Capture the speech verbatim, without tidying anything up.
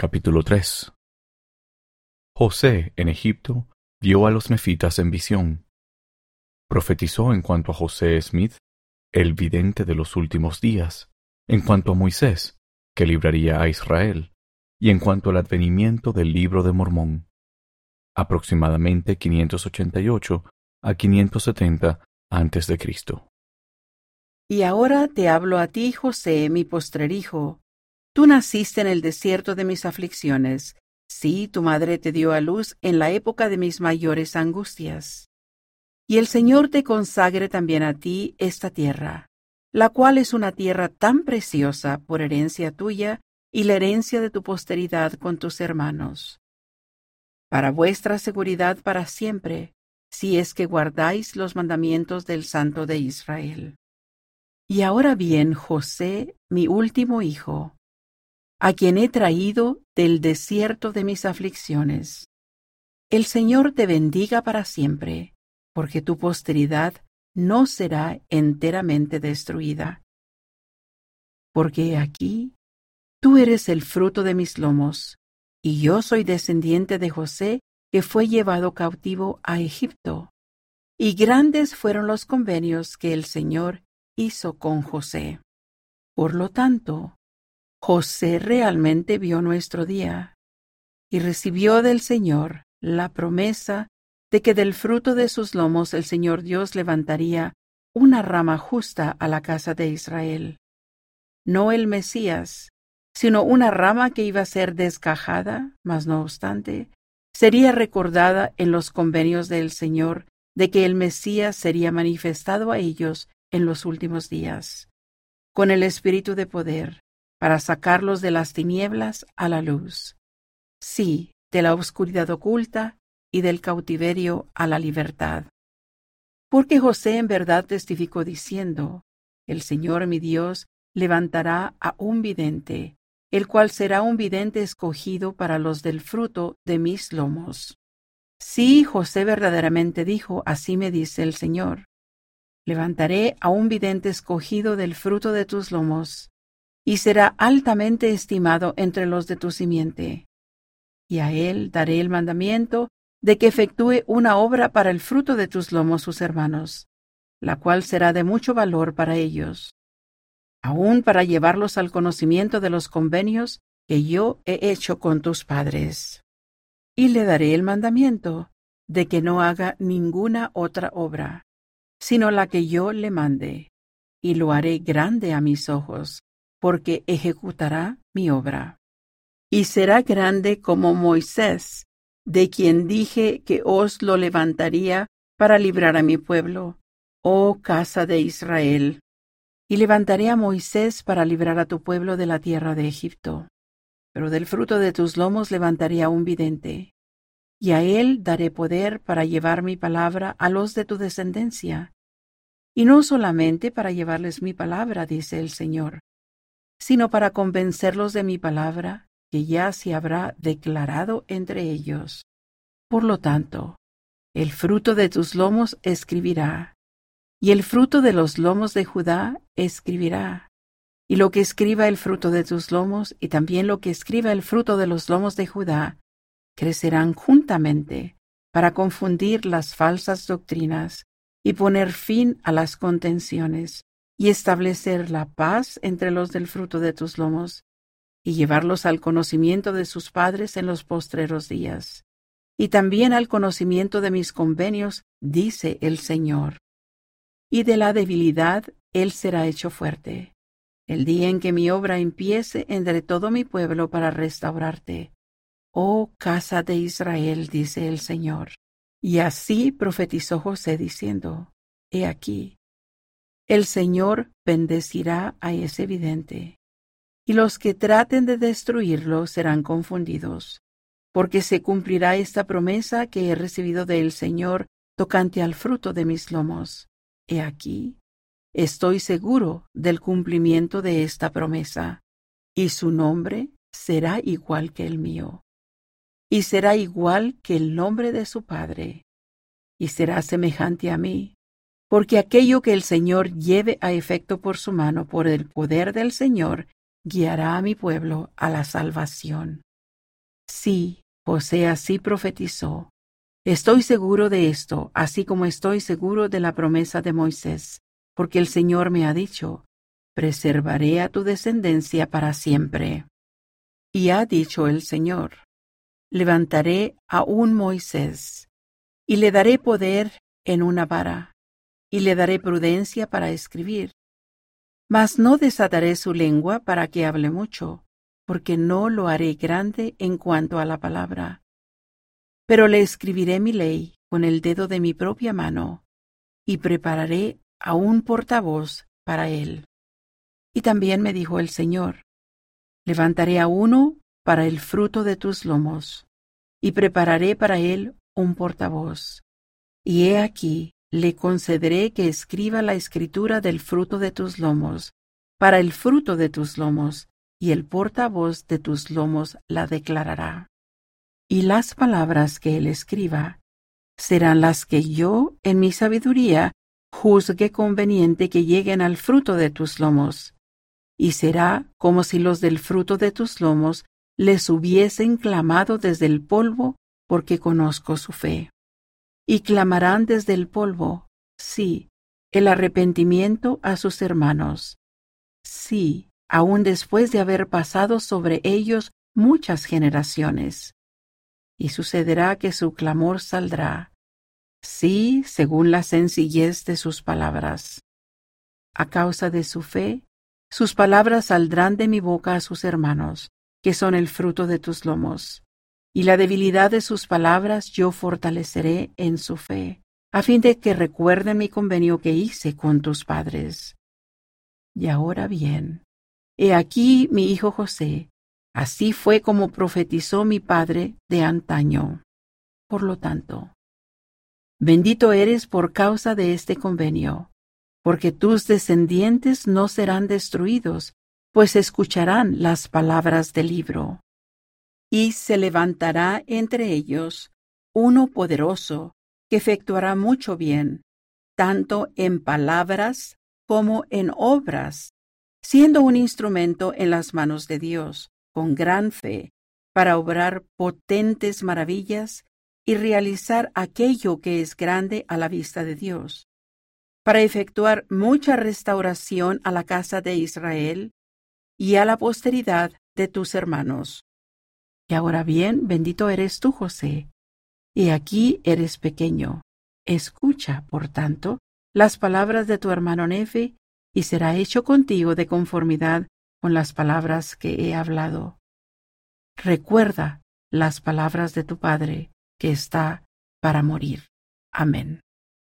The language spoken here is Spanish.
Capítulo tres. José, en Egipto, vio a los nefitas en visión. Profetizó en cuanto a José Smith, el vidente de los últimos días, en cuanto a Moisés, que libraría a Israel, y en cuanto al advenimiento del libro de Mormón, aproximadamente quinientos ochenta y ocho a quinientos setenta antes de Cristo. Y ahora te hablo a ti, José, mi postrer hijo. Tú naciste en el desierto de mis aflicciones. Sí, tu madre te dio a luz en la época de mis mayores angustias. Y el Señor te consagre también a ti esta tierra, la cual es una tierra tan preciosa por herencia tuya y la herencia de tu posteridad con tus hermanos. Para vuestra seguridad para siempre, si es que guardáis los mandamientos del Santo de Israel. Y ahora bien, José, mi último hijo, a quien he traído del desierto de mis aflicciones. El Señor te bendiga para siempre, porque tu posteridad no será enteramente destruida. Porque aquí tú eres el fruto de mis lomos, y yo soy descendiente de José, que fue llevado cautivo a Egipto. Y grandes fueron los convenios que el Señor hizo con José. Por lo tanto, José realmente vio nuestro día y recibió del Señor la promesa de que del fruto de sus lomos el Señor Dios levantaría una rama justa a la casa de Israel. No el Mesías, sino una rama que iba a ser desgajada, mas no obstante, sería recordada en los convenios del Señor de que el Mesías sería manifestado a ellos en los últimos días, con el espíritu de poder, para sacarlos de las tinieblas a la luz. Sí, de la oscuridad oculta y del cautiverio a la libertad. Porque José en verdad testificó diciendo, el Señor mi Dios levantará a un vidente, el cual será un vidente escogido para los del fruto de mis lomos. Sí, José verdaderamente dijo, así me dice el Señor. Levantaré a un vidente escogido del fruto de tus lomos, y será altamente estimado entre los de tu simiente. Y a él daré el mandamiento de que efectúe una obra para el fruto de tus lomos sus hermanos, la cual será de mucho valor para ellos, aun para llevarlos al conocimiento de los convenios que yo he hecho con tus padres. Y le daré el mandamiento de que no haga ninguna otra obra, sino la que yo le mande, y lo haré grande a mis ojos, porque ejecutará mi obra. Y será grande como Moisés, de quien dije que os lo levantaría para librar a mi pueblo, oh casa de Israel. Y levantaré a Moisés para librar a tu pueblo de la tierra de Egipto. Pero del fruto de tus lomos levantaré a un vidente, y a él daré poder para llevar mi palabra a los de tu descendencia. Y no solamente para llevarles mi palabra, dice el Señor, sino para convencerlos de mi palabra, que ya se habrá declarado entre ellos. Por lo tanto, el fruto de tus lomos escribirá, y el fruto de los lomos de Judá escribirá, y lo que escriba el fruto de tus lomos, y también lo que escriba el fruto de los lomos de Judá, crecerán juntamente para confundir las falsas doctrinas y poner fin a las contenciones, y establecer la paz entre los del fruto de tus lomos, y llevarlos al conocimiento de sus padres en los postreros días, y también al conocimiento de mis convenios, dice el Señor. Y de la debilidad él será hecho fuerte, el día en que mi obra empiece entre todo mi pueblo para restaurarte, oh casa de Israel, dice el Señor. Y así profetizó José diciendo, he aquí, el Señor bendecirá a ese vidente, y los que traten de destruirlo serán confundidos, porque se cumplirá esta promesa que he recibido del Señor tocante al fruto de mis lomos. He aquí, estoy seguro del cumplimiento de esta promesa, y su nombre será igual que el mío, y será igual que el nombre de su padre, y será semejante a mí, porque aquello que el Señor lleve a efecto por su mano, por el poder del Señor, guiará a mi pueblo a la salvación. Sí, José así profetizó. Estoy seguro de esto, así como estoy seguro de la promesa de Moisés, porque el Señor me ha dicho, preservaré a tu descendencia para siempre. Y ha dicho el Señor, levantaré a un Moisés, y le daré poder en una vara, y le daré prudencia para escribir. Mas no desataré su lengua para que hable mucho, porque no lo haré grande en cuanto a la palabra. Pero le escribiré mi ley con el dedo de mi propia mano, y prepararé a un portavoz para él. Y también me dijo el Señor, levantaré a uno para el fruto de tus lomos, y prepararé para él un portavoz. Y he aquí, le concederé que escriba la escritura del fruto de tus lomos, para el fruto de tus lomos, y el portavoz de tus lomos la declarará. Y las palabras que él escriba serán las que yo, en mi sabiduría, juzgue conveniente que lleguen al fruto de tus lomos. Y será como si los del fruto de tus lomos les hubiesen clamado desde el polvo, porque conozco su fe. Y clamarán desde el polvo, sí, el arrepentimiento a sus hermanos. Sí, aun después de haber pasado sobre ellos muchas generaciones. Y sucederá que su clamor saldrá, sí, según la sencillez de sus palabras. A causa de su fe, sus palabras saldrán de mi boca a sus hermanos, que son el fruto de tus lomos. Y la debilidad de sus palabras yo fortaleceré en su fe, a fin de que recuerden mi convenio que hice con tus padres. Y ahora bien, he aquí mi hijo José, así fue como profetizó mi padre de antaño. Por lo tanto, bendito eres por causa de este convenio, porque tus descendientes no serán destruidos, pues escucharán las palabras del libro. Y se levantará entre ellos uno poderoso, que efectuará mucho bien, tanto en palabras como en obras, siendo un instrumento en las manos de Dios, con gran fe, para obrar potentes maravillas y realizar aquello que es grande a la vista de Dios, para efectuar mucha restauración a la casa de Israel y a la posteridad de tus hermanos. Y ahora bien, bendito eres tú, José, y aquí eres pequeño. Escucha, por tanto, las palabras de tu hermano Nefe, y será hecho contigo de conformidad con las palabras que he hablado. Recuerda las palabras de tu padre, que está para morir. Amén.